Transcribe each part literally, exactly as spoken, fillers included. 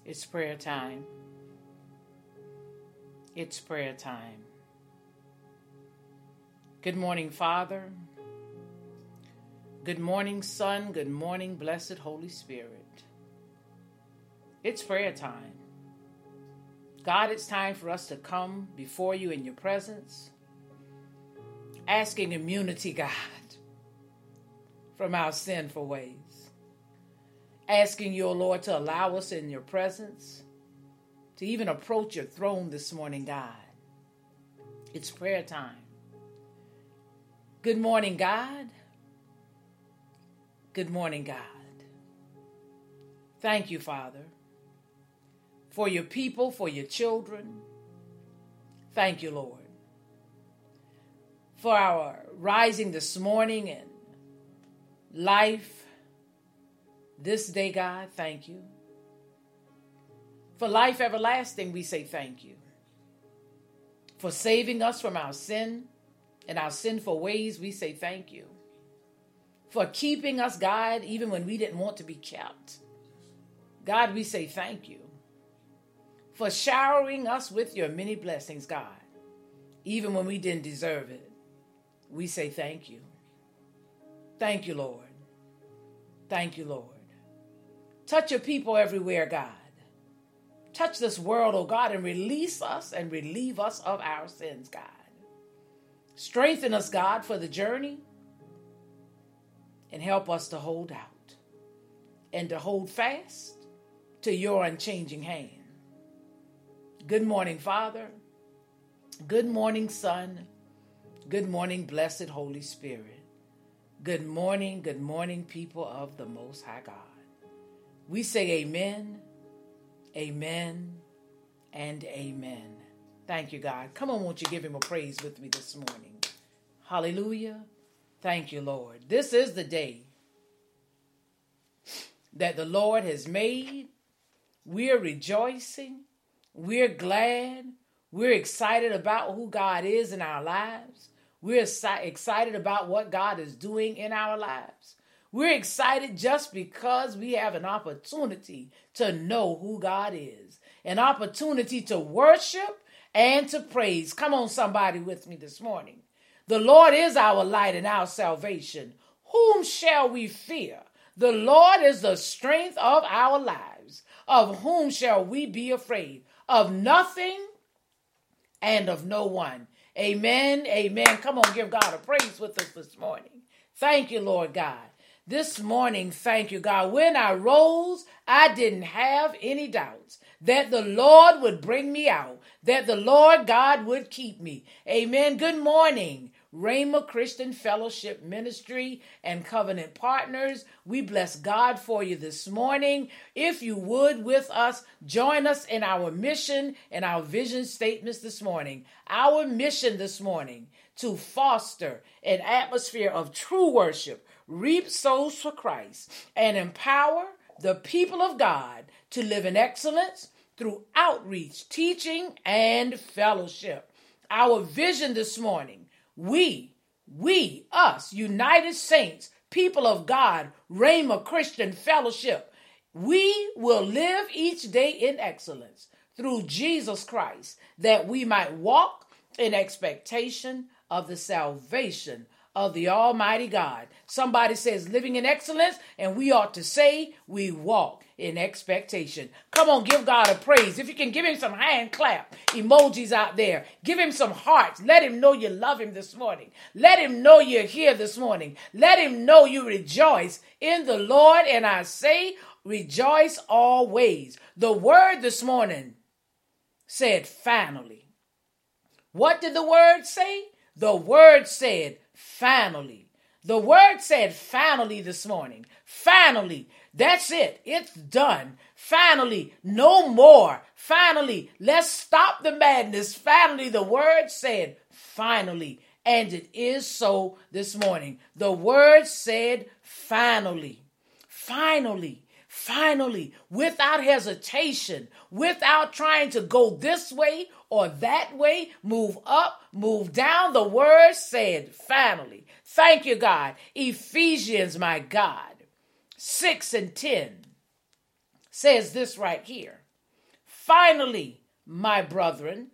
It's prayer time. It's prayer time. Good morning, Father. Good morning, Son. Good morning, blessed Holy Spirit. It's prayer time. God, it's time for us to come before you in your presence, asking immunity, God, from our sinful ways. Asking you, O Lord, to allow us in your presence to even approach your throne this morning, God. It's prayer time. Good morning, God. Good morning, God. Thank you, Father, for your people, for your children. Thank you, Lord, for our rising this morning and life this day, God. Thank you. For life everlasting, we say thank you. For saving us from our sin and our sinful ways, we say thank you. For keeping us, God, even when we didn't want to be kept. God, we say thank you. For showering us with your many blessings, God, even when we didn't deserve it. We say thank you. Thank you, Lord. Thank you, Lord. Touch your people everywhere, God. Touch this world, oh God, and release us and relieve us of our sins, God. Strengthen us, God, for the journey, and help us to hold out and to hold fast to your unchanging hand. Good morning, Father. Good morning, Son. Good morning, blessed Holy Spirit. Good morning, good morning, people of the Most High God. We say amen, amen, and amen. Thank you, God. Come on, won't you give him a praise with me this morning? Hallelujah. Thank you, Lord. This is the day that the Lord has made. We're rejoicing. We're glad. We're excited about who God is in our lives. We're excited about what God is doing in our lives. We're excited just because we have an opportunity to know who God is. An opportunity to worship and to praise. Come on, somebody with me this morning. The Lord is our light and our salvation. Whom shall we fear? The Lord is the strength of our lives. Of whom shall we be afraid? Of nothing and of no one. Amen. Amen. Come on, give God a praise with us this morning. Thank you, Lord God. This morning, thank you, God. When I rose, I didn't have any doubts that the Lord would bring me out, that the Lord God would keep me. Amen. Good morning, Rhema Christian Fellowship Ministry and Covenant Partners. We bless God for you this morning. If you would with us, join us in our mission and our vision statements this morning. Our mission this morning to foster an atmosphere of true worship, reap souls for Christ, and empower the people of God to live in excellence through outreach, teaching, and fellowship. Our vision this morning, we, we, us, United Saints, people of God, Rhema Christian Fellowship, we will live each day in excellence through Jesus Christ, that we might walk in expectation of the salvation of the Almighty God. Somebody says living in excellence, and we ought to say we walk in expectation. Come on, give God a praise. If you can give him some hand clap emojis out there, give him some hearts. Let him know you love him this morning. Let him know you're here this morning. Let him know you rejoice in the Lord. And I say rejoice always. The word this morning said finally. What did the word say? The word said finally. The word said finally this morning. Finally. That's it. It's done. Finally. No more. Finally. Let's stop the madness. Finally. The word said finally. And it is so this morning. The word said finally. Finally. Finally, without hesitation, without trying to go this way or that way, move up, move down, the word said finally. Thank you, God. Ephesians, my God, six and ten says this right here. Finally, my brethren,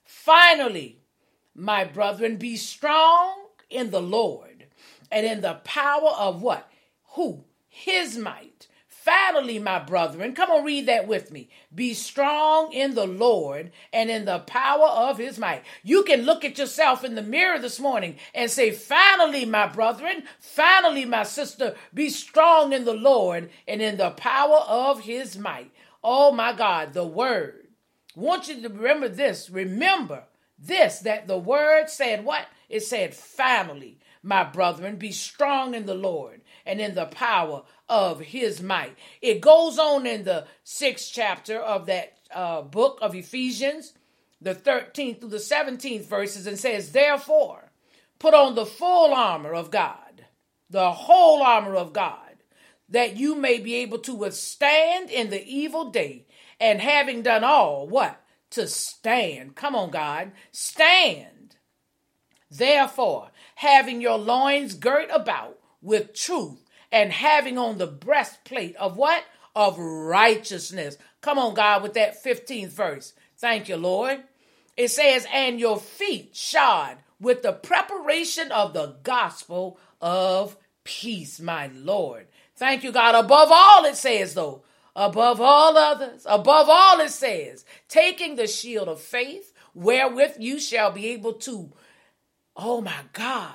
finally, my brethren, be strong in the Lord and in the power of what? Who? His might. Finally, my brethren, come on, read that with me. Be strong in the Lord and in the power of his might. You can look at yourself in the mirror this morning and say, finally, my brethren, finally, my sister, be strong in the Lord and in the power of his might. Oh, my God, the word. I want you to remember this. Remember this, that the word said what? It said, finally, my brethren, be strong in the Lord and in the power of his might. It goes on in the sixth chapter of that uh, book of Ephesians, the thirteenth through the seventeenth verses, and says, therefore, put on the full armor of God, the whole armor of God, that you may be able to withstand in the evil day, and having done all, what? To stand. Come on, God. Stand. Therefore, having your loins girt about with truth, and having on the breastplate of what? Of righteousness. Come on, God, with that fifteenth verse. Thank you, Lord. It says, and your feet shod with the preparation of the gospel of peace, my Lord. Thank you, God. Above all, it says, though, above all others, above all, it says, taking the shield of faith, wherewith you shall be able to, oh my God,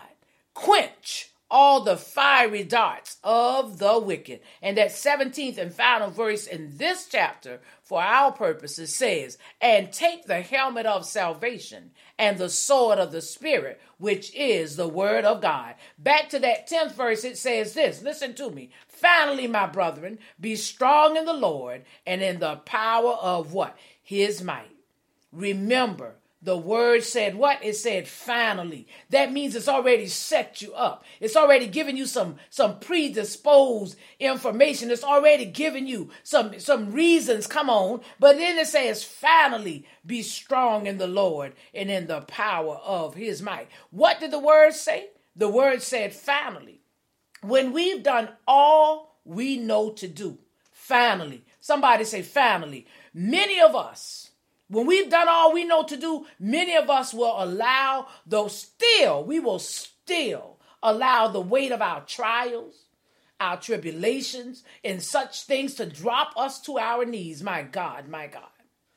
quench all the fiery darts of the wicked. And that seventeenth and final verse in this chapter, for our purposes, says, and take the helmet of salvation and the sword of the Spirit, which is the word of God. Back to that tenth verse, it says this. Listen to me. Finally, my brethren, be strong in the Lord and in the power of what? His might. Remember, the word said what? It said finally. That means it's already set you up. It's already given you some, some predisposed information. It's already given you some, some reasons. Come on. But then it says finally be strong in the Lord and in the power of his might. What did the word say? The word said finally. When we've done all we know to do, finally. Somebody say finally. Many of us, when we've done all we know to do, many of us will allow, though still, we will still allow the weight of our trials, our tribulations, and such things to drop us to our knees. My God, my God.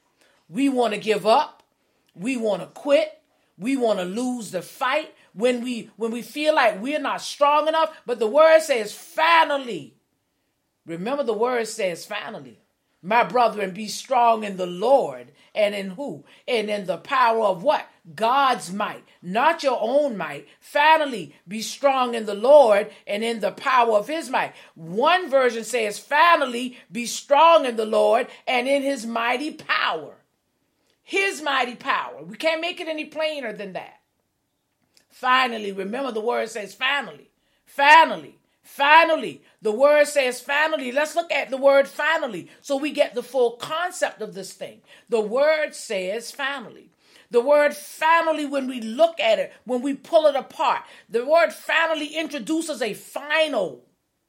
We want to give up. We want to quit. We want to lose the fight when we, when we feel like we're not strong enough. But the word says finally. Remember, the word says finally. My brethren, be strong in the Lord and in who? And in the power of what? God's might, not your own might. Finally, be strong in the Lord and in the power of his might. One version says, finally, be strong in the Lord and in his mighty power. His mighty power. We can't make it any plainer than that. Finally, remember the word says finally, finally. Finally, the word says finally. Let's look at the word finally so we get the full concept of this thing. The word says finally. The word finally, when we look at it, when we pull it apart, the word finally introduces a final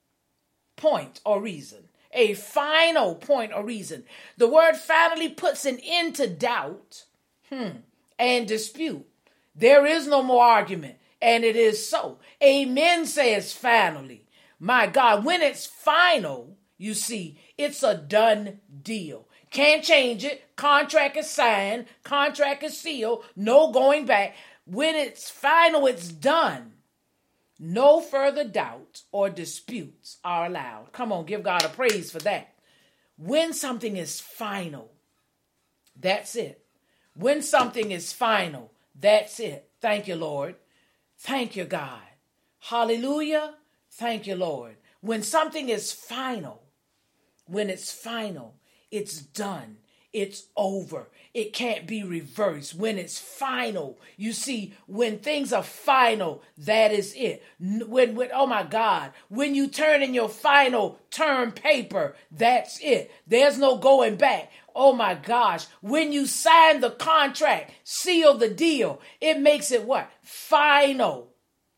point or reason. A final point or reason. The word finally puts an end to doubt hmm, and dispute. There is no more argument, and it is so. Amen says finally. My God, when it's final, you see, it's a done deal. Can't change it. Contract is signed. Contract is sealed. No going back. When it's final, it's done. No further doubts or disputes are allowed. Come on, give God a praise for that. When something is final, that's it. When something is final, that's it. Thank you, Lord. Thank you, God. Hallelujah. Thank you, Lord. When something is final, when it's final, it's done. It's over. It can't be reversed. When it's final, you see, when things are final, that is it. When, when, oh my God, when you turn in your final term paper, that's it. There's no going back. Oh my gosh. When you sign the contract, seal the deal, it makes it what? Final.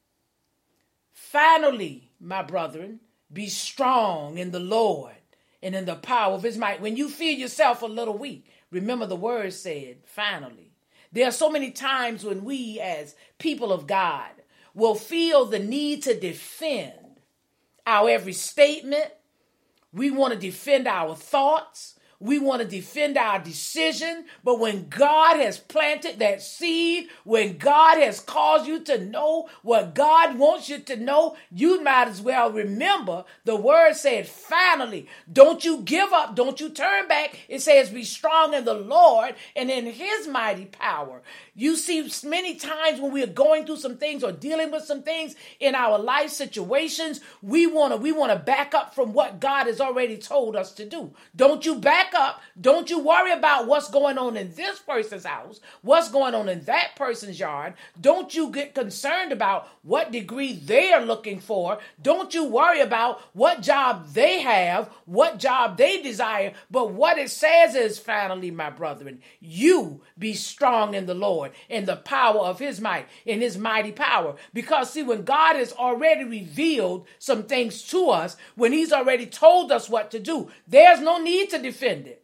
Finally, my brethren, be strong in the Lord and in the power of his might. When you feel yourself a little weak, Remember the word said, finally. There are so many times when we as people of God will feel the need to defend our every statement. We want to defend our thoughts. We want to defend our decision. But when God has planted that seed, when God has caused you to know what God wants you to know, you might as well remember the word said, finally, don't you give up. Don't you turn back. It says, be strong in the Lord and in his mighty power. You see, many times when we are going through some things or dealing with some things in our life situations, we want to we want to back up from what God has already told us to do. Don't you back up. Don't you worry about what's going on in this person's house, what's going on in that person's yard. Don't you get concerned about what degree they're looking for. Don't you worry about what job they have, what job they desire. But what it says is, finally, my brethren, you be strong in the Lord, in the power of his might, in his mighty power. Because see, when God has already revealed some things to us, when he's already told us what to do, there's no need to defend it.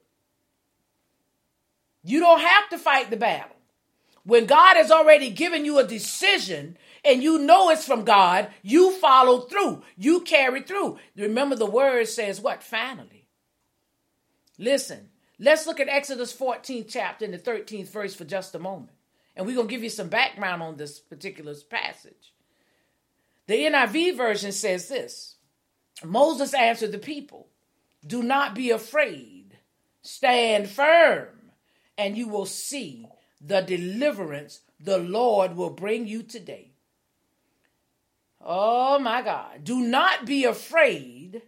You don't have to fight the battle. When God has already given you a decision and you know it's from God, you follow through. You carry through. Remember the word says what? Finally. Listen, let's look at Exodus fourteenth chapter and the thirteenth verse for just a moment. And we're going to give you some background on this particular passage. The N I V version says this. Moses answered the people, do not be afraid. Stand firm, and you will see the deliverance the Lord will bring you today. Oh my God. Do not be afraid.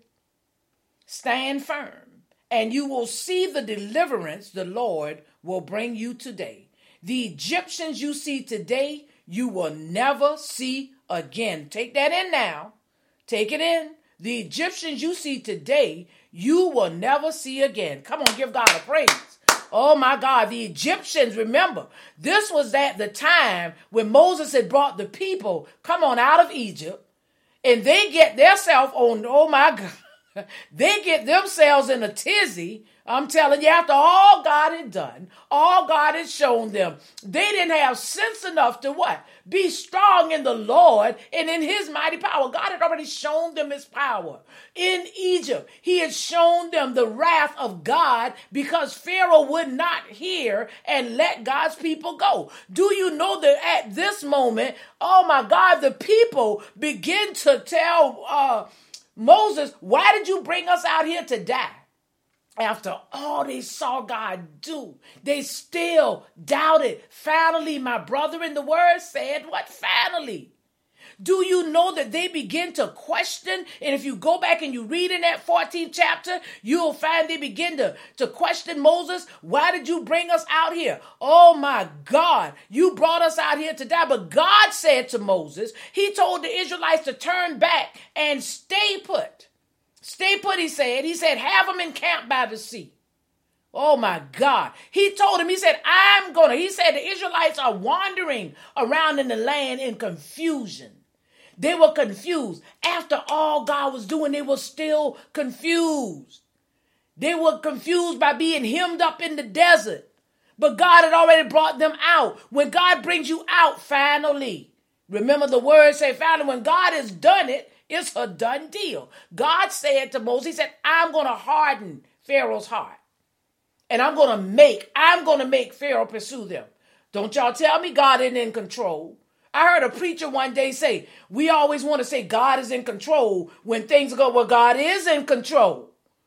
Stand firm, and you will see the deliverance the Lord will bring you today. The Egyptians you see today, you will never see again. Take that in now. Take it in. The Egyptians you see today, you will never see again. Come on, give God a praise. Oh my God, the Egyptians, remember, this was at the time when Moses had brought the people, come on, out of Egypt, and they get themselves on, oh my God, they get themselves in a tizzy. I'm telling you, after all God had done, all God had shown them, they didn't have sense enough to what? Be strong in the Lord and in his mighty power. God had already shown them his power. In Egypt, he had shown them the wrath of God because Pharaoh would not hear and let God's people go. Do you know that at this moment, oh my God, the people begin to tell uh, Moses, why did you bring us out here to die? After all they saw God do, they still doubted. Finally, my brother in the word said, what finally? Do you know that they begin to question? And if you go back and you read in that fourteenth chapter, you'll find they begin to, to question Moses. Why did you bring us out here? Oh my God, you brought us out here to die. But God said to Moses, he told the Israelites to turn back and stay put. Stay put, he said. He said, have them encamped by the sea. Oh, my God. He told him, he said, I'm going to. He said the Israelites are wandering around in the land in confusion. They were confused. After all God was doing, they were still confused. They were confused by being hemmed up in the desert. But God had already brought them out. When God brings you out, finally, remember the word say, finally, when God has done it, it's a done deal. God said to Moses, he said, I'm going to harden Pharaoh's heart. And I'm going to make, I'm going to make Pharaoh pursue them. Don't y'all tell me God isn't in control. I heard a preacher one day say, we always want to say God is in control when things go, well, God is in control.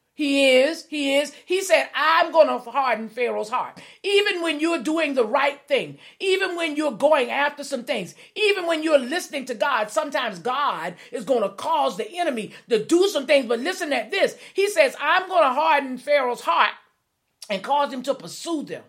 He is, he is. He said, I'm going to harden Pharaoh's heart. Even when you're doing the right thing, even when you're going after some things, even when you're listening to God, sometimes God is going to cause the enemy to do some things. But listen at this. He says, I'm going to harden Pharaoh's heart and cause him to pursue them.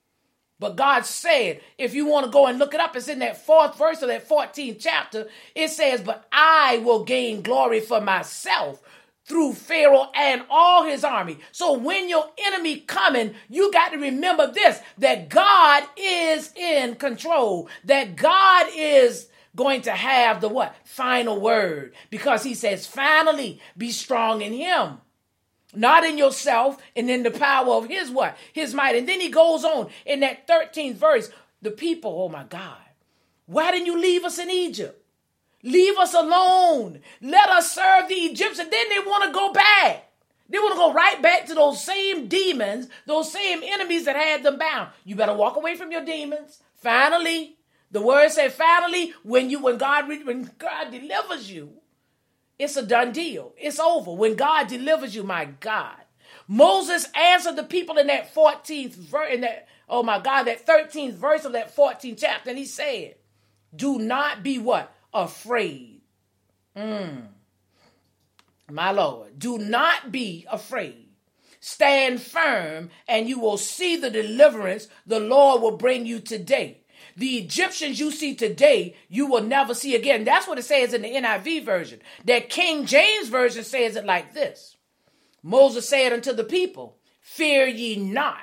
But God said, if you want to go and look it up, it's in that fourth verse of that fourteenth chapter. It says, but I will gain glory for myself through Pharaoh and all his army. So when your enemy coming, you got to remember this, that God is in control, that God is going to have the what? Final word. Because he says, finally, be strong in him. not in yourself, and in the power of his what? His might. And then he goes on in that thirteenth verse, the people, oh my God, why didn't you leave us in Egypt? Leave us alone. Let us serve the Egyptians. Then they want to go back. They want to go right back to those same demons, those same enemies that had them bound. You better walk away from your demons. Finally, the word said, finally, when you, when God, when God delivers you, it's a done deal. It's over. When God delivers you, my God. Moses answered the people in that fourteenth verse, in that, oh my God, that thirteenth verse of that fourteenth chapter. And he said, do not be what? Afraid. Mm. My Lord, do not be afraid. Stand firm and you will see the deliverance the Lord will bring you today. The Egyptians you see today, you will never see again. That's what it says in the N I V version. That King James version says it like this. Moses said unto the people, fear ye not,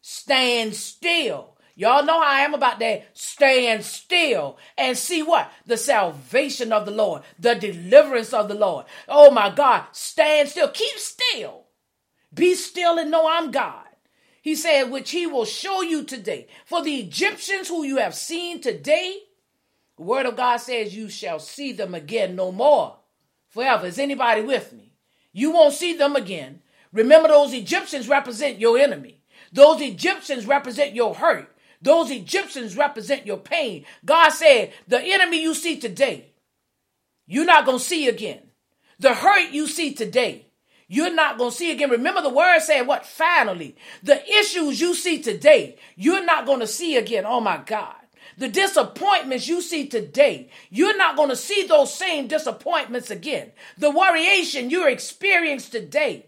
stand still. Y'all know how I am about that. Stand still and see what? The salvation of the Lord, the deliverance of the Lord. Oh my God, stand still. Keep still. Be still and know I'm God. He said, which he will show you today. For the Egyptians who you have seen today, the word of God says you shall see them again no more forever. Is anybody with me? You won't see them again. Remember, those Egyptians represent your enemy. Those Egyptians represent your hurt. Those Egyptians represent your pain. God said, the enemy you see today, you're not going to see again. The hurt you see today, you're not going to see again. Remember, the word said what? Finally, the issues you see today, you're not going to see again. Oh my God. The disappointments you see today, you're not going to see those same disappointments again. The worryation you experience today,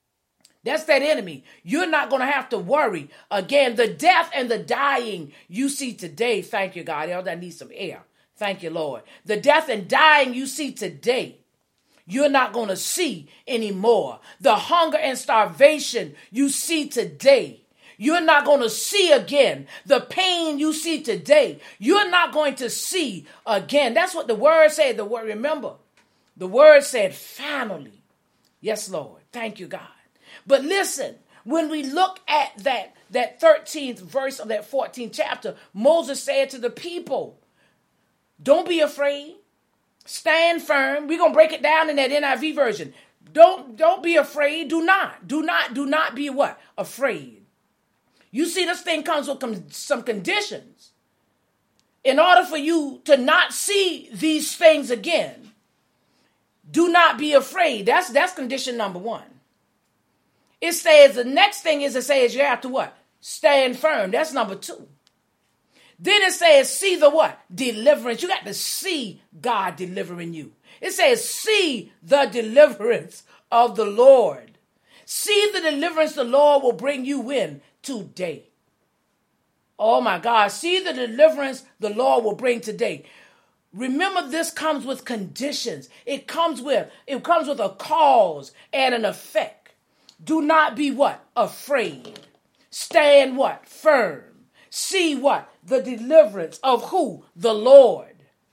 that's that enemy. You're not going to have to worry again. The death and the dying you see today. Thank you, God. I need some air. Thank you, Lord. The death and dying you see today, you're not going to see anymore. The hunger and starvation you see today, you're not going to see again. The pain you see today, you're not going to see again. That's what the word said. The word, remember, the word said, finally. Yes, Lord. Thank you, God. But listen, when we look at that, that thirteenth verse of that fourteenth chapter, Moses said to the people, don't be afraid. Stand firm. We're going to break it down in that N I V version. Don't, don't be afraid. Do not, do not, do not be what? Afraid. You see, this thing comes with com- some conditions. In order for you to not see these things again, do not be afraid. That's, that's condition number one. It says the next thing is it says you have to what? Stand firm. That's number two. Then it says see the what? Deliverance. You got to see God delivering you. It says see the deliverance of the Lord. See the deliverance the Lord will bring you in today. Oh my God. See the deliverance the Lord will bring today. Remember, this comes with conditions. It comes with, it comes with a cause and an effect. Do not be what? Afraid. Stand what? Firm. See what? The deliverance of who? The Lord.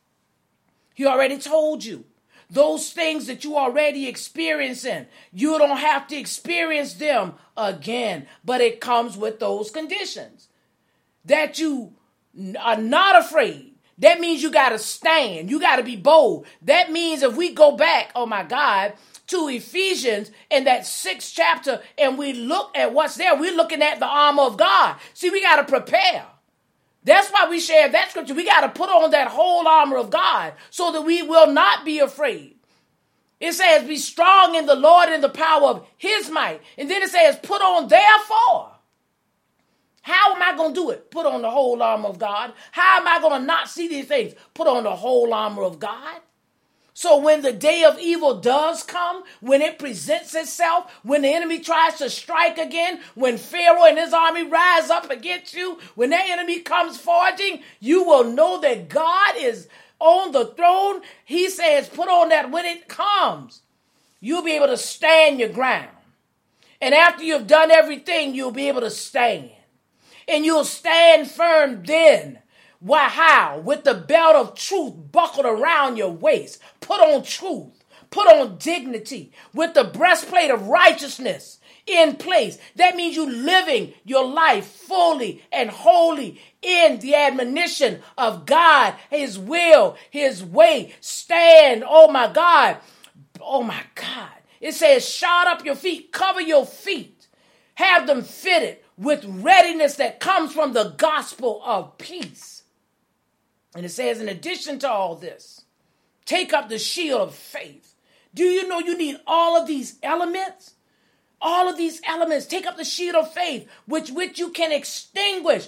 He already told you. Those things that you already experiencing, you don't have to experience them again. But it comes with those conditions. That you are not afraid. That means you got to stand. You got to be bold. That means if we go back, oh my God, to Ephesians in that sixth chapter and we look at what's there, we're looking at the armor of God. See, we got to prepare. That's why we share that scripture. We got to put on that whole armor of God so that we will not be afraid. It says, be strong in the Lord and the power of his might. And then it says, put on therefore. How am I going to do it? Put on the whole armor of God. How am I going to not see these things? Put on the whole armor of God. So when the day of evil does come, when it presents itself, when the enemy tries to strike again, when Pharaoh and his army rise up against you, when that enemy comes forging, you will know that God is on the throne. He says, put on that when it comes, you'll be able to stand your ground. And after you've done everything, you'll be able to stand. And you'll stand firm then. Why, how? With the belt of truth buckled around your waist. Put on truth. Put on dignity with the breastplate of righteousness in place. That means you living your life fully and wholly in the admonition of God, his will, his way. Stand, oh my God, oh my God. It says, shod up your feet, cover your feet, have them fitted with readiness that comes from the gospel of peace. And it says, in addition to all this, take up the shield of faith. Do you know you need all of these elements? All of these elements. Take up the shield of faith, which which you can extinguish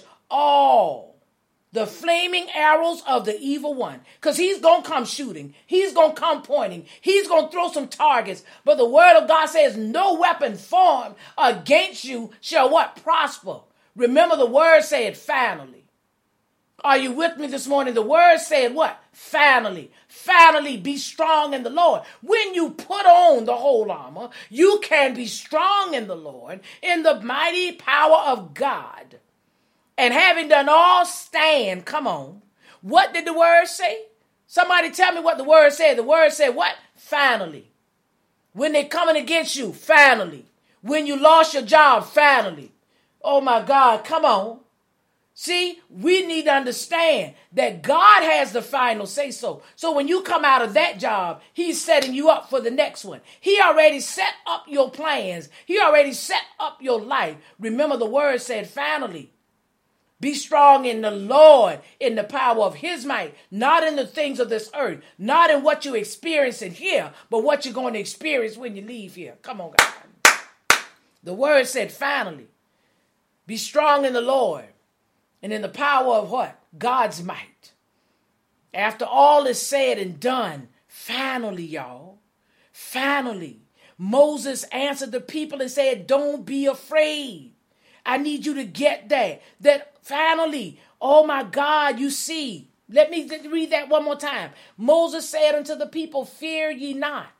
all the flaming arrows of the evil one. Because he's going to come shooting. He's going to come pointing. He's going to throw some targets. But the word of God says, no weapon formed against you shall what? Prosper. Remember, the word said, finally. Are you with me this morning? The word said what? Finally. Finally be strong in the Lord. When you put on the whole armor, you can be strong in the Lord, in the mighty power of God. And having done all, stand. Come on. What did the word say? Somebody tell me what the word said. The word said what? Finally. When they're coming against you, finally. When you lost your job, finally. Oh my God, come on. See, we need to understand that God has the final say so. So when you come out of that job, he's setting you up for the next one. He already set up your plans. He already set up your life. Remember, the word said, finally, be strong in the Lord, in the power of his might, not in the things of this earth, not in what you experience in here, but what you're going to experience when you leave here. Come on, God. The word said, finally, be strong in the Lord. And in the power of what? God's might. After all is said and done, finally, y'all, finally, Moses answered the people and said, don't be afraid. I need you to get that. That finally, oh my God, you see. Let me read that one more time. Moses said unto the people, fear ye not.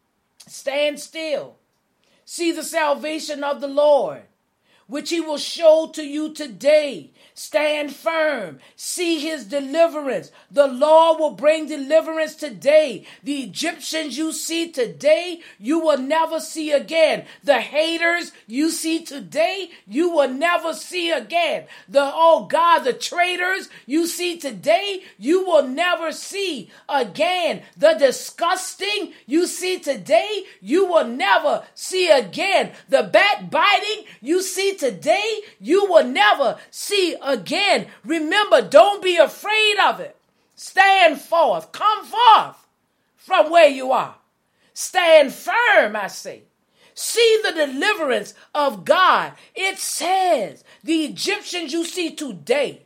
Stand still. See the salvation of the Lord, which he will show to you today. Stand firm. See his deliverance. The Lord will bring deliverance today. The Egyptians you see today, you will never see again. The haters you see today, you will never see again. The, oh God, the traitors you see today, you will never see again. The disgusting you see today, you will never see again. The backbiting you see today, you will never see again. Remember, don't be afraid of it. Stand forth. Come forth from where you are. Stand firm, I say. See the deliverance of God. It says the Egyptians you see today.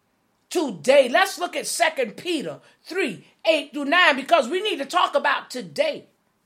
Today. Let's look at Second Peter three, eight through nine, because we need to talk about today.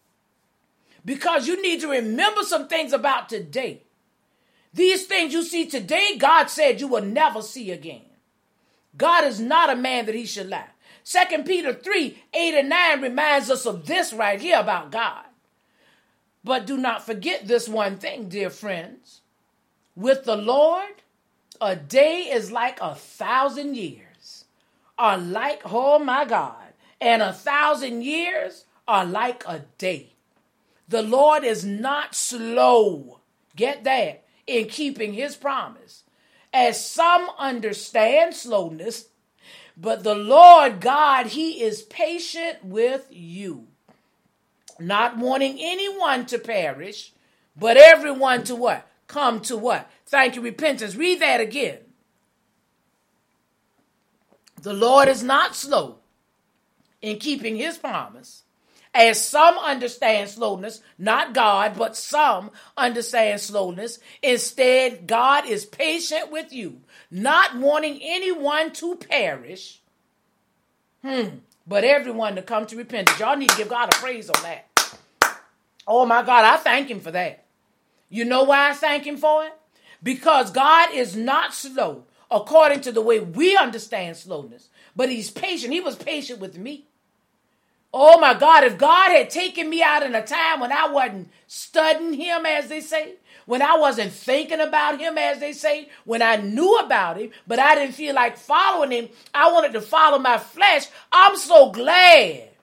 Because you need to remember some things about today. These things you see today, God said you will never see again. God is not a man that he should lie. Second Peter three, eight and nine reminds us of this right here about God. But do not forget this one thing, dear friends. With the Lord, a day is like a thousand years. Are like, oh my God, and a thousand years are like a day. The Lord is not slow. Get that. In keeping his promise, as some understand slowness, but the Lord God, he is patient with you, not wanting anyone to perish, but everyone to what? Come to what? Thank you, repentance. Read that again. The Lord is not slow in keeping his promise, as some understand slowness, not God, but some understand slowness. Instead, God is patient with you, not wanting anyone to perish, hmm, but everyone to come to repentance. Y'all need to give God a praise on that. Oh my God, I thank him for that. You know why I thank him for it? Because God is not slow according to the way we understand slowness, but he's patient. He was patient with me. Oh my God, if God had taken me out in a time when I wasn't studying him, as they say, when I wasn't thinking about him, as they say, when I knew about him, but I didn't feel like following him, I wanted to follow my flesh. I'm so glad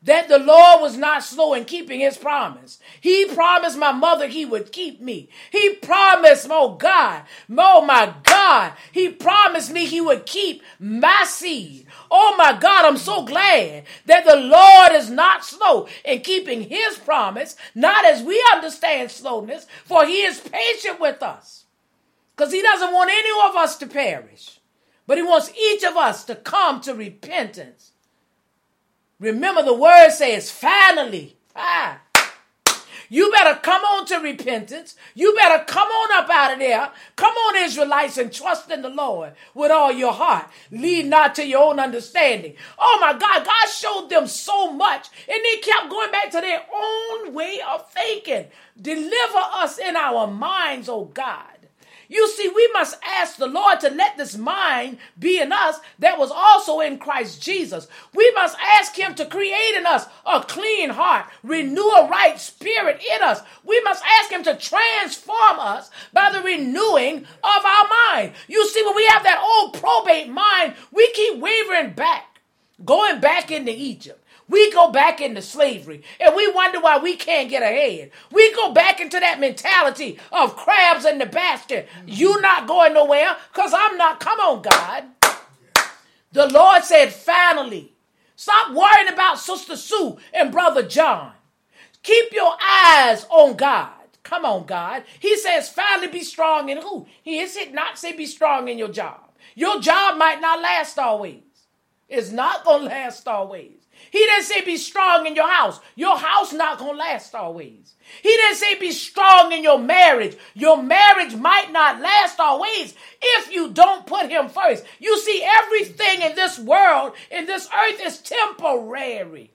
that the Lord was not slow in keeping his promise. He promised my mother he would keep me. He promised, oh God, oh my God, he promised me he would keep my seed. Oh my God, I'm so glad that the Lord is not slow in keeping his promise, not as we understand slowness, for he is patient with us. Because he doesn't want any of us to perish, but he wants each of us to come to repentance. Remember, the word says, finally, ah, you better come on to repentance. You better come on up out of there. Come on, Israelites, and trust in the Lord with all your heart. Lead not to your own understanding. Oh my God, God showed them so much, and they kept going back to their own way of thinking. Deliver us in our minds, oh God. You see, we must ask the Lord to let this mind be in us that was also in Christ Jesus. We must ask him to create in us a clean heart, renew a right spirit in us. We must ask him to transform us by the renewing of our mind. You see, when we have that old probate mind, we keep wavering back, going back into Egypt. We go back into slavery, and we wonder why we can't get ahead. We go back into that mentality of crabs in the basket. You not going nowhere because I'm not. Come on, God. The Lord said, finally, stop worrying about Sister Sue and Brother John. Keep your eyes on God. Come on, God. He says, finally be strong in who? He is it not say be strong in your job. Your job might not last always. It's not going to last always. He didn't say be strong in your house. Your house not going to last always. He didn't say be strong in your marriage. Your marriage might not last always if you don't put him first. You see, everything in this world, in this earth is temporary.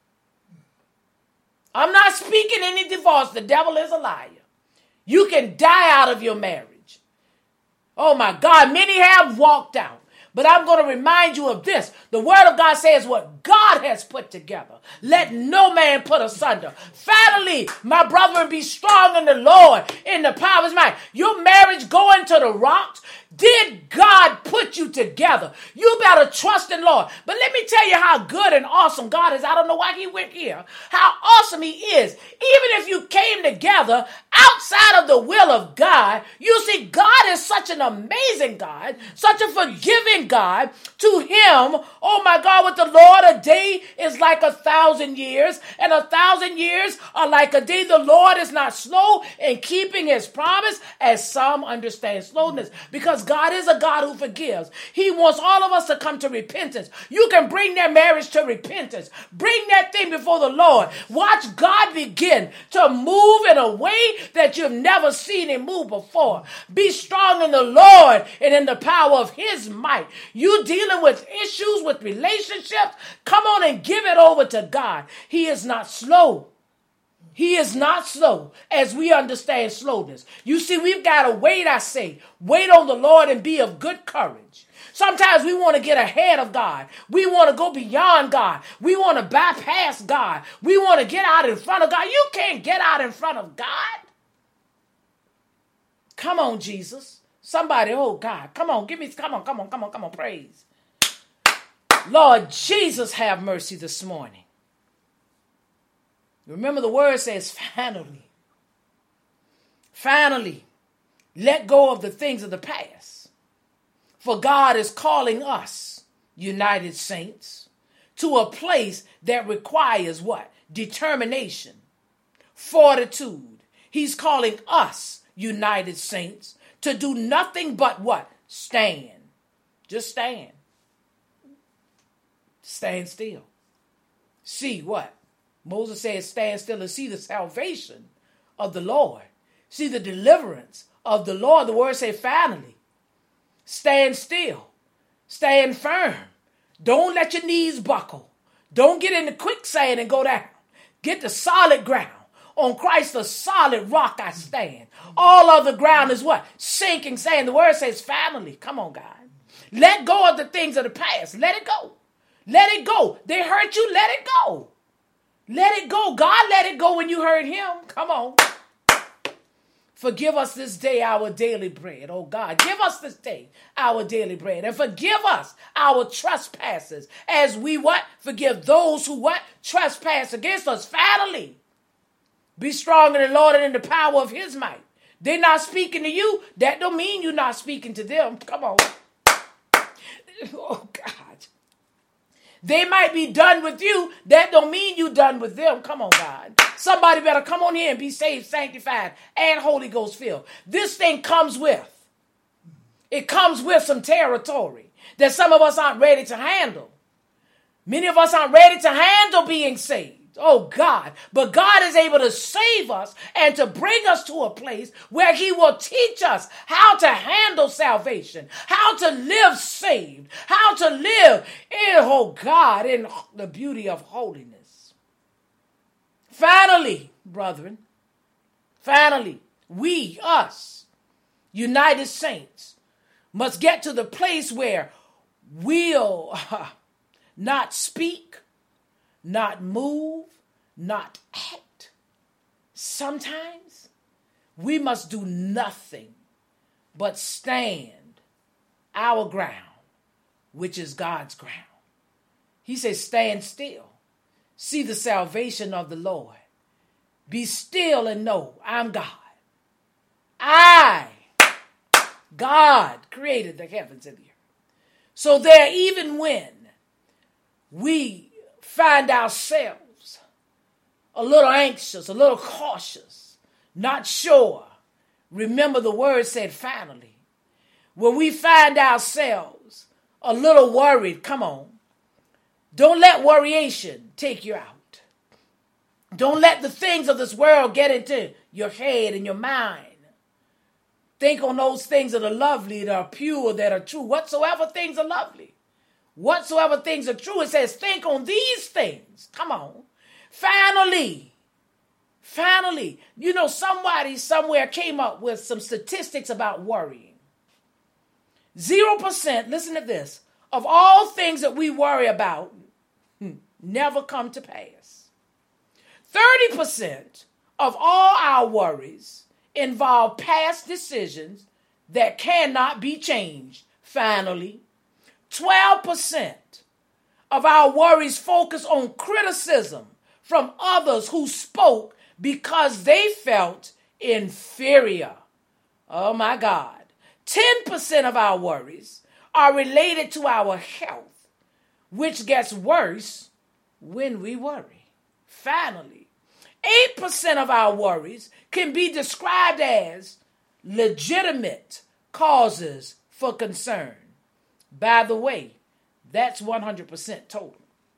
I'm not speaking any divorce. The devil is a liar. You can die out of your marriage. Oh my God, many have walked out. But I'm going to remind you of this. The word of God says what God has put together, let no man put asunder. Finally, my brethren, be strong in the Lord, in the power of his might. Your marriage going to the rocks. Did God put you together? You better trust in Lord. But let me tell you how good and awesome God is. I don't know why he went here. How awesome he is. Even if you came together outside of the will of God, you see, God is such an amazing God, such a forgiving God. To him, oh my God, with the Lord, a day is like a thousand years, and a thousand years are like a day. The Lord is not slow in keeping his promise, as some understand slowness, because God is a God who forgives. He wants all of us to come to repentance. You can bring that marriage to repentance. Bring that thing before the Lord. Watch God begin to move in a way that you've never seen him move before. Be strong in the Lord and in the power of his might. You dealing with issues with relationships, come on and give it over to God. He is not slow. He is not slow as we understand slowness. You see, we've got to wait, I say. Wait on the Lord and be of good courage. Sometimes we want to get ahead of God. We want to go beyond God. We want to bypass God. We want to get out in front of God. You can't get out in front of God. Come on, Jesus. Somebody, oh God, come on, give me, come on, come on, come on, come on, praise. Lord Jesus, have mercy this morning. Remember the word says, finally, finally, let go of the things of the past. For God is calling us, United Saints, to a place that requires what? Determination, fortitude. He's calling us, United Saints, to do nothing but what? Stand. Just stand. Stand still. See what? Moses said, stand still and see the salvation of the Lord. See the deliverance of the Lord. The word said, finally, stand still. Stand firm. Don't let your knees buckle. Don't get in the quicksand and go down. Get the solid ground. On Christ, the solid rock I stand. All other ground is what? Sinking sand. The word says, finally. Come on, God. Let go of the things of the past. Let it go. Let it go. They hurt you. Let it go. Let it go. God let it go when you hurt him. Come on. Forgive us this day our daily bread. Oh God, give us this day our daily bread. And forgive us our trespasses as we what? Forgive those who what? Trespass against us. Finally, be strong in the Lord and in the power of his might. They're not speaking to you. That don't mean you're not speaking to them. Come on. Oh God. They might be done with you. That don't mean you done with them. Come on, God. Somebody better come on here and be saved, sanctified, and Holy Ghost filled. This thing comes with. It comes with some territory that some of us aren't ready to handle. Many of us aren't ready to handle being saved. Oh, God. But God is able to save us and to bring us to a place where he will teach us how to handle salvation, how to live saved, how to live in, oh, God, in the beauty of holiness. Finally, brethren, finally, we, us, united saints, must get to the place where we'll uh, not speak, not move, not act. Sometimes we must do nothing but stand our ground, which is God's ground. He says, stand still. See the salvation of the Lord. Be still and know I'm God. I, God, created the heavens and the earth. So there, even when we find ourselves a little anxious, a little cautious, not sure, remember the word said finally. When we find ourselves a little worried, come on, don't let worryation take you out. Don't let the things of this world get into your head and your mind. Think on those things that are lovely, that are pure, that are true, whatsoever things are lovely. Whatsoever things are true, it says, think on these things. Come on. Finally, finally, you know, somebody somewhere came up with some statistics about worrying. Zero percent, listen to this, of all things that we worry about never come to pass. thirty percent of all our worries involve past decisions that cannot be changed. Finally, twelve percent of our worries focus on criticism from others who spoke because they felt inferior. Oh my God. ten percent of our worries are related to our health, which gets worse when we worry. Finally, eight percent of our worries can be described as legitimate causes for concern. By the way, that's one hundred percent total.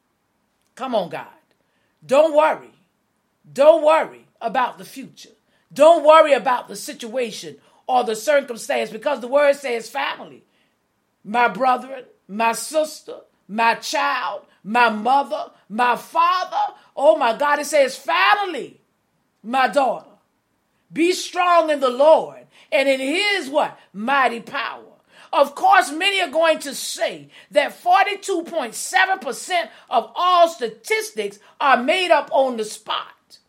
Come on, God. Don't worry. Don't worry about the future. Don't worry about the situation or the circumstance, because the word says family. My brother, my sister, my child, my mother, my father. Oh my God, it says family, my daughter. Be strong in the Lord and in his what? Mighty power. Of course, many are going to say that forty-two point seven percent of all statistics are made up on the spot.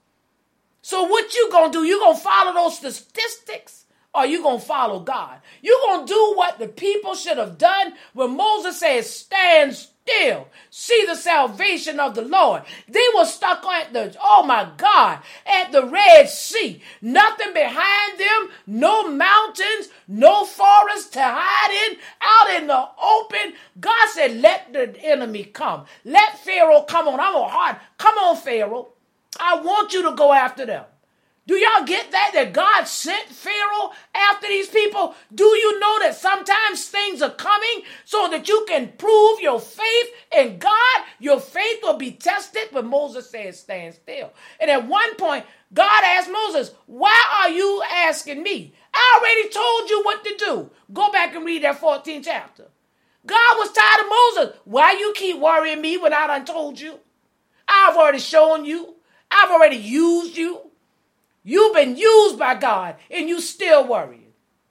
So what you going to do? You going to follow those statistics? Or you going to follow God? You're going to do what the people should have done when Moses says, stand still. See the salvation of the Lord. They were stuck at the, oh my God, at the Red Sea. Nothing behind them, no mountains, no forest to hide in, out in the open. God said, let the enemy come. Let Pharaoh come on. I'm a hard. Come on, Pharaoh. I want you to go after them. Do y'all get that? That God sent Pharaoh after these people? Do you know that sometimes things are coming so that you can prove your faith in God? Your faith will be tested, but Moses says, stand still. And at one point, God asked Moses, why are you asking me? I already told you what to do. Go back and read that fourteenth chapter. God was tired of Moses. Why you keep worrying me when I done told you? I've already shown you. I've already used you. You've been used by God and you still worrying.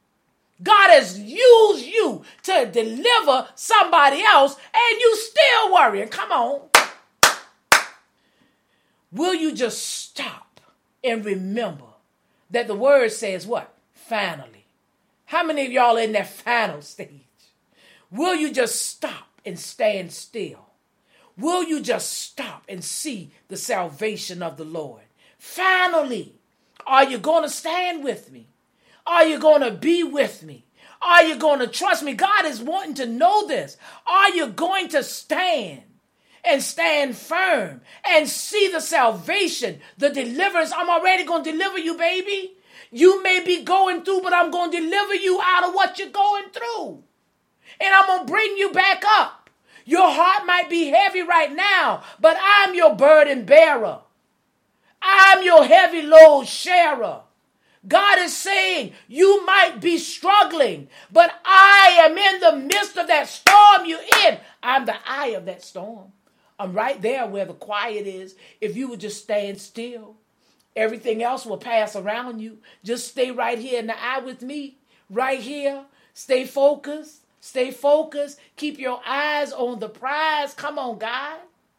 God has used you to deliver somebody else and you still worrying. Come on. Will you just stop and remember that the word says what? Finally. How many of y'all in that final stage? Will you just stop and stand still? Will you just stop and see the salvation of the Lord? Finally, are you going to stand with me? Are you going to be with me? Are you going to trust me? God is wanting to know this. Are you going to stand and stand firm and see the salvation, the deliverance? I'm already going to deliver you, baby. You may be going through, but I'm going to deliver you out of what you're going through. And I'm going to bring you back up. Your heart might be heavy right now, but I'm your burden bearer. I'm your heavy load sharer. God is saying you might be struggling, but I am in the midst of that storm you're in. I'm the eye of that storm. I'm right there where the quiet is. If you would just stand still, everything else will pass around you. Just stay right here in the eye with me, right here. Stay focused. Stay focused. Keep your eyes on the prize. Come on, God.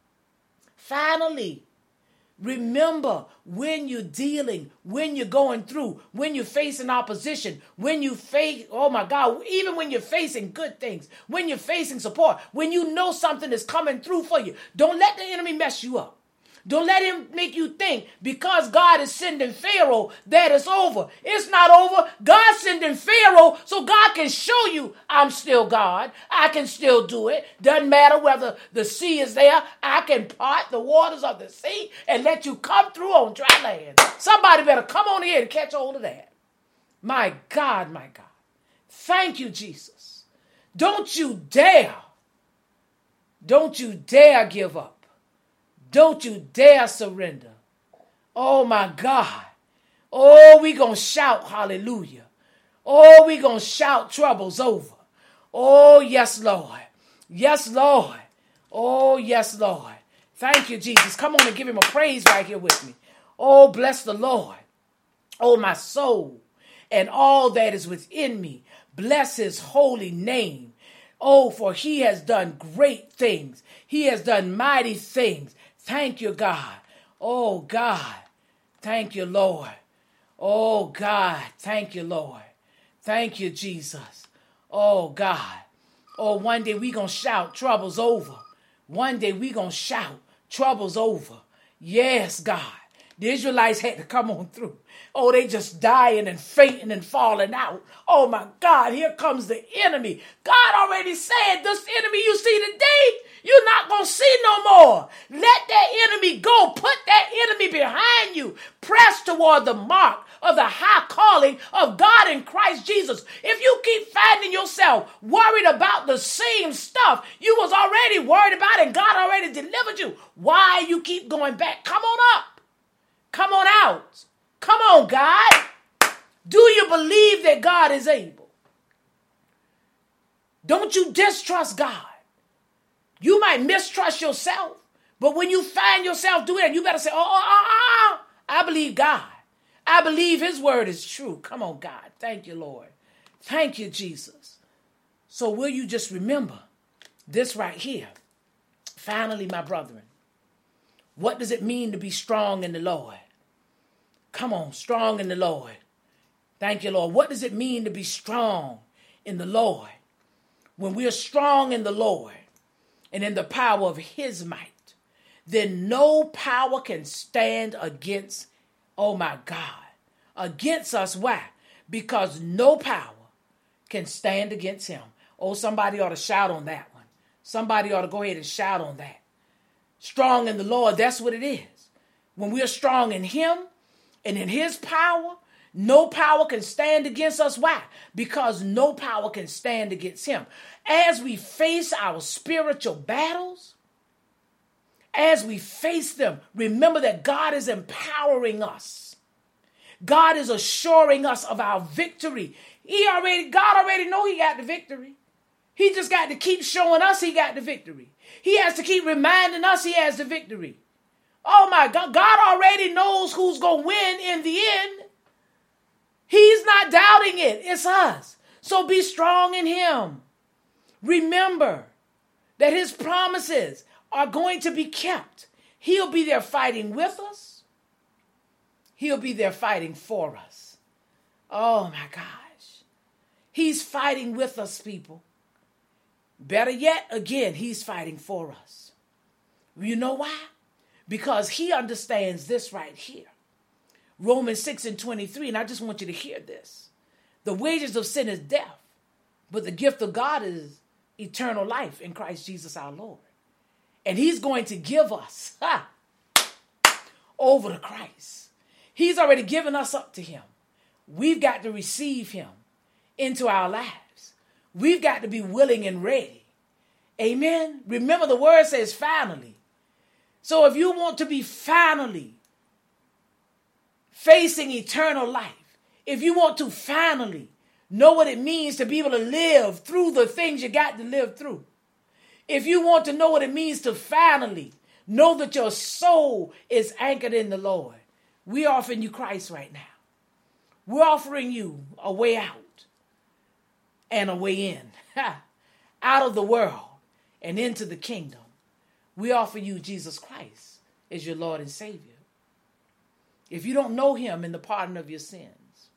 Finally, remember when you're dealing, when you're going through, when you're facing opposition, when you face, oh my God, even when you're facing good things, when you're facing support, when you know something is coming through for you, don't let the enemy mess you up. Don't let him make you think because God is sending Pharaoh that it's over. It's not over. God's sending Pharaoh so God can show you I'm still God. I can still do it. Doesn't matter whether the sea is there. I can part the waters of the sea and let you come through on dry land. Somebody better come on here and catch hold of that. My God, my God. Thank you, Jesus. Don't you dare. Don't you dare give up. Don't you dare surrender. Oh, my God. Oh, we going to shout hallelujah. Oh, we going to shout troubles over. Oh, yes, Lord. Yes, Lord. Oh, yes, Lord. Thank you, Jesus. Come on and give him a praise right here with me. Oh, bless the Lord. Oh, my soul and all that is within me. Bless his holy name. Oh, for he has done great things. He has done mighty things. Thank you, God. Oh, God. Thank you, Lord. Oh, God. Thank you, Lord. Thank you, Jesus. Oh, God. Oh, one day we going to shout, trouble's over. One day we going to shout, trouble's over. Yes, God. The Israelites had to come on through. Oh, they just dying and fainting and falling out. Oh, my God, here comes the enemy. God already said, this enemy you see today, you're not going to see no more. Let that enemy go. Put that enemy behind you. Press toward the mark of the high calling of God in Christ Jesus. If you keep finding yourself worried about the same stuff you was already worried about and God already delivered you, why you keep going back? Come on up. Come on out. Come on, God. Do you believe that God is able? Don't you distrust God. You might mistrust yourself, but when you find yourself doing it, you better say, oh, oh, oh, oh, I believe God. I believe his word is true. Come on, God. Thank you, Lord. Thank you, Jesus. So will you just remember this right here? Finally, my brethren, what does it mean to be strong in the Lord? Come on, strong in the Lord. Thank you, Lord. What does it mean to be strong in the Lord? When we are strong in the Lord and in the power of his might, then no power can stand against, oh my God, against us. Why? Because no power can stand against him. Oh, somebody ought to shout on that one. Somebody ought to go ahead and shout on that. Strong in the Lord, that's what it is. When we're strong in him and in his power, no power can stand against us. Why? Because no power can stand against him. As we face our spiritual battles, as we face them, remember that God is empowering us. God is assuring us of our victory. He already, God already know he got the victory. He just got to keep showing us he got the victory. He has to keep reminding us he has the victory. Oh my God, God already knows who's going to win in the end. He's not doubting it. It's us. So be strong in him. Remember that his promises are going to be kept. He'll be there fighting with us. He'll be there fighting for us. Oh my gosh. He's fighting with us, people. Better yet, again, he's fighting for us. You know why? Because he understands this right here. Romans six and twenty-three, and I just want you to hear this. The wages of sin is death, but the gift of God is eternal life in Christ Jesus our Lord. And he's going to give us ha, over to Christ. He's already given us up to him. We've got to receive him into our lives. We've got to be willing and ready. Amen. Remember, the word says finally. So if you want to be finally facing eternal life, if you want to finally know what it means to be able to live through the things you got to live through, if you want to know what it means to finally know that your soul is anchored in the Lord, we're offering you Christ right now. We're offering you a way out and a way in, out of the world and into the kingdom. We offer you Jesus Christ as your Lord and Savior. If you don't know him in the pardon of your sins,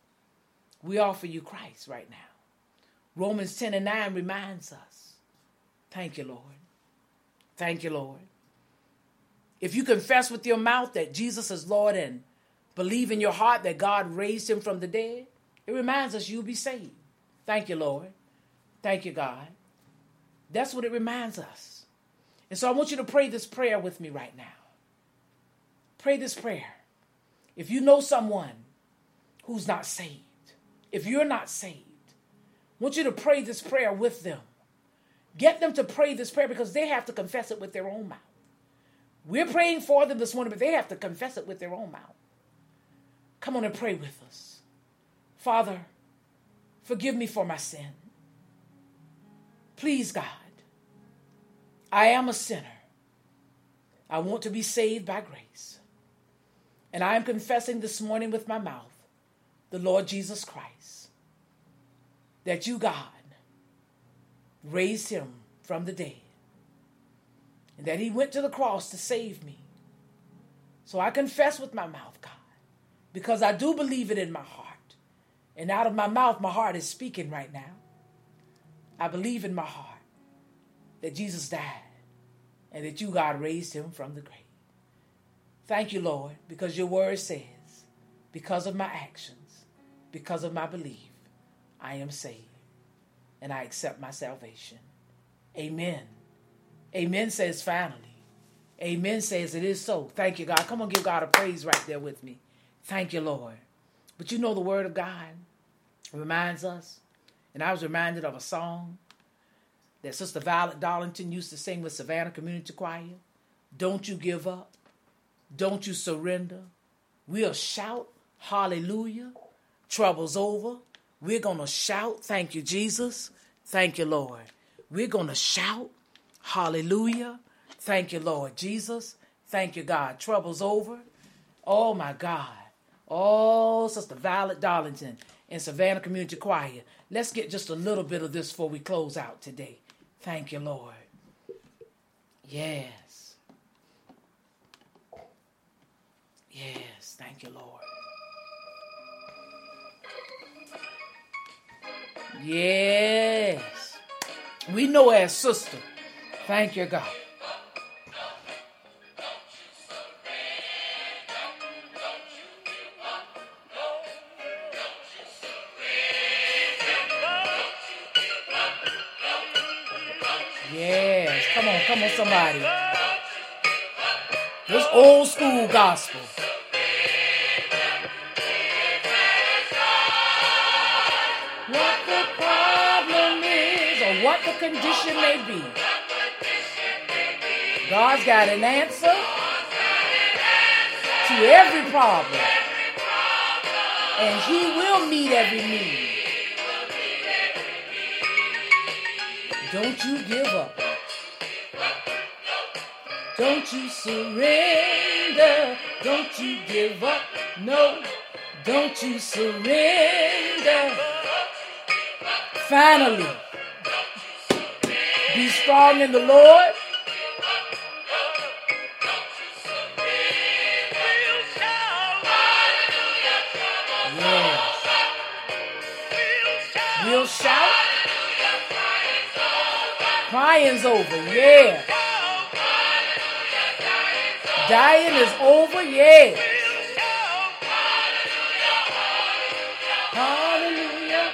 we offer you Christ right now. Romans ten and nine reminds us. Thank you, Lord. Thank you, Lord. If you confess with your mouth that Jesus is Lord and believe in your heart that God raised him from the dead, it reminds us you'll be saved. Thank you, Lord. Thank you, God. That's what it reminds us. And so I want you to pray this prayer with me right now. Pray this prayer. If you know someone who's not saved, if you're not saved, I want you to pray this prayer with them. Get them to pray this prayer because they have to confess it with their own mouth. We're praying for them this morning, but they have to confess it with their own mouth. Come on and pray with us. Father, forgive me for my sin. Please, God, I am a sinner. I want to be saved by grace. And I am confessing this morning with my mouth the Lord Jesus Christ, that you, God, raised him from the dead, and that he went to the cross to save me. So I confess with my mouth, God, because I do believe it in my heart. And out of my mouth, my heart is speaking right now. I believe in my heart that Jesus died and that you, God, raised him from the grave. Thank you, Lord, because your word says, because of my actions, because of my belief, I am saved and I accept my salvation. Amen. Amen says finally. Amen says it is so. Thank you, God. Come on, give God a praise right there with me. Thank you, Lord. But you know the word of God reminds us, and I was reminded of a song that Sister Violet Darlington used to sing with Savannah Community Choir. Don't you give up. Don't you surrender. We'll shout hallelujah. Trouble's over. We're going to shout, thank you, Jesus. Thank you, Lord. We're going to shout hallelujah. Thank you, Lord Jesus. Thank you, God. Trouble's over. Oh, my God. Oh, Sister Violet Darlington and Savannah Community Choir. Let's get just a little bit of this before we close out today. Thank you, Lord. Yes. Yes, thank you, Lord. Yes. We know as sister. Thank you, God. Yes. Come on, come on, somebody. This old school gospel. What the problem is, or what the condition may be, God's got an answer to every problem. And he will meet every need. Don't you give up. Don't you surrender. Don't you give up. No, don't you surrender. Finally, be strong in the Lord. Yes. We'll shout. Crying's over, yeah. Dying is over, yeah. Hallelujah.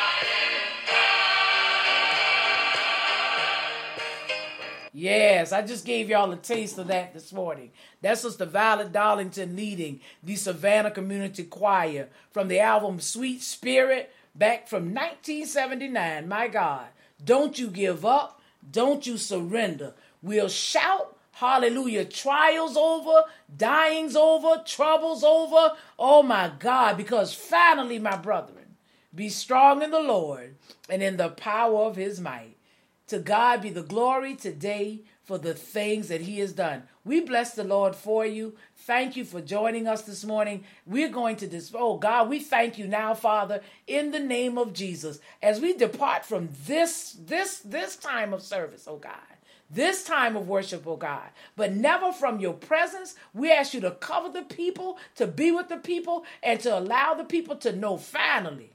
Yes, I just gave y'all a taste of that this morning. That's Sister Violet Darlington leading the Savannah Community Choir from the album Sweet Spirit, back from nineteen seventy-nine. My God, don't you give up. Don't you surrender. We'll shout, hallelujah, trials over, dying's over, trouble's over. Oh my God, because finally, my brethren, be strong in the Lord and in the power of his might. To God be the glory today for the things that he has done. We bless the Lord for you. Thank you for joining us this morning. We're going to dis- oh God, we thank you now, Father, in the name of Jesus, as we depart from this, this, this time of service, oh God, this time of worship, oh God, but never from your presence. We ask you to cover the people, to be with the people, and to allow the people to know finally.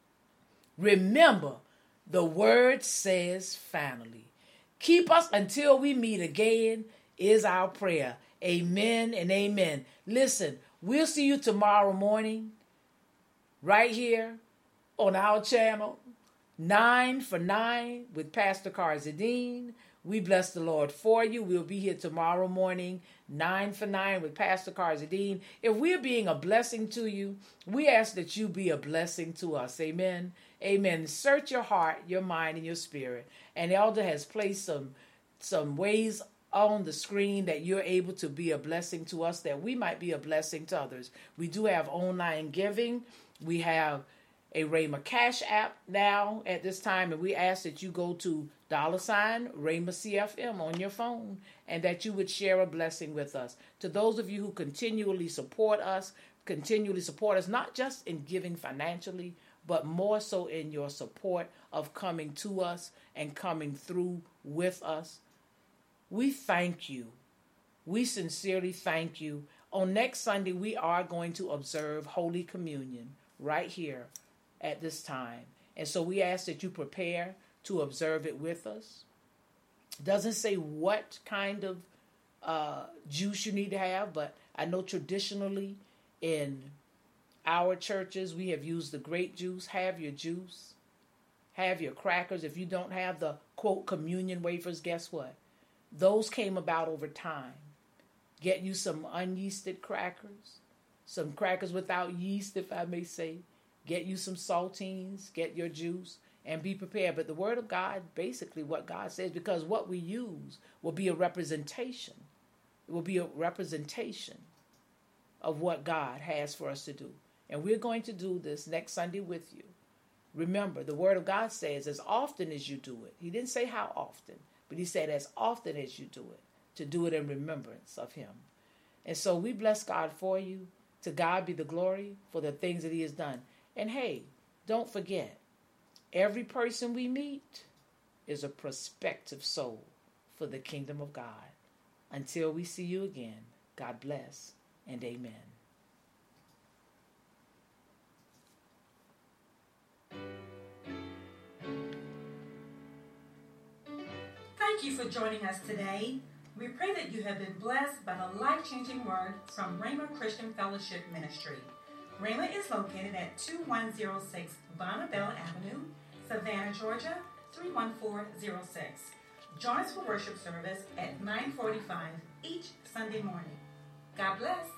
Remember, the word says finally. Keep us until we meet again is our prayer. Amen and amen. Listen, we'll see you tomorrow morning right here on our channel, nine for nine with Pastor Karzadine. We bless the Lord for you. We'll be here tomorrow morning, nine for nine with Pastor Karzadine. If we're being a blessing to you, we ask that you be a blessing to us. Amen. Amen. Search your heart, your mind, and your spirit. And Elder has placed some, some ways on the screen that you're able to be a blessing to us, that we might be a blessing to others. We do have online giving. We have a Rhema Cash app now at this time, and we ask that you go to dollar sign Rhema C F M on your phone, and that you would share a blessing with us. To those of you who continually support us, continually support us, not just in giving financially, but more so in your support of coming to us and coming through with us. We thank you. We sincerely thank you. On next Sunday, we are going to observe Holy Communion right here at this time. And so we ask that you prepare to observe it with us. It doesn't say what kind of uh, juice you need to have, but I know traditionally in our churches, we have used the grape juice. Have your juice. Have your crackers. If you don't have the, quote, communion wafers, guess what? Those came about over time. Get you some unyeasted crackers. Some crackers without yeast, if I may say. Get you some saltines. Get your juice. And be prepared. But the word of God, basically what God says, because what we use will be a representation. It will be a representation of what God has for us to do. And we're going to do this next Sunday with you. Remember, the word of God says, as often as you do it. He didn't say how often, but he said, as often as you do it, to do it in remembrance of him. And so we bless God for you. To God be the glory for the things that he has done. And hey, don't forget, every person we meet is a prospective soul for the kingdom of God. Until we see you again, God bless and amen. Thank you for joining us today. We pray that you have been blessed by the life-changing word from Rhema Christian Fellowship Ministry. Rhema is located at two one zero six Bonneville Avenue, Savannah, Georgia, three one four zero six. Join us for worship service at nine forty-five each Sunday morning. God bless.